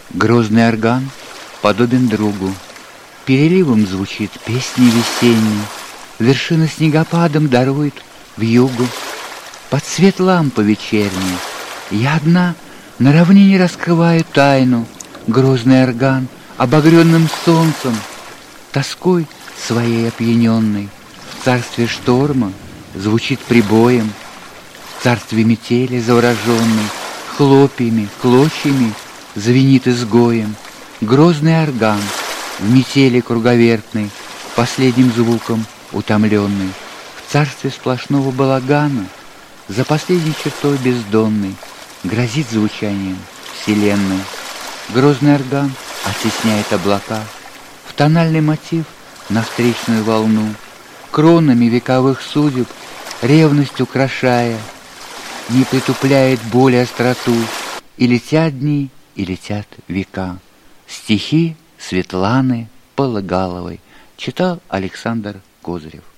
Грозный орган подобен другу, переливом звучит песни весенней, вершина снегопадом дарует вьюгу. Под свет лампы вечерней я одна на равнине раскрываю тайну. Грозный орган, обогренным солнцем, тоской своей опьяненной, в царстве шторма звучит прибоем, в царстве метели завороженной, хлопьями, клочьями звенит изгоем. Грозный орган в метели круговертной, последним звуком утомленный, в царстве сплошного балагана, за последней чертой бездонной, грозит звучанием вселенной. Грозный орган оттесняет облака в тональный мотив на встречную волну, кронами вековых судеб ревность украшая, не притупляет боль и остроту, и летят дни, и летят века. Стихи Светланы Полыгаловой читал Александр Козырев.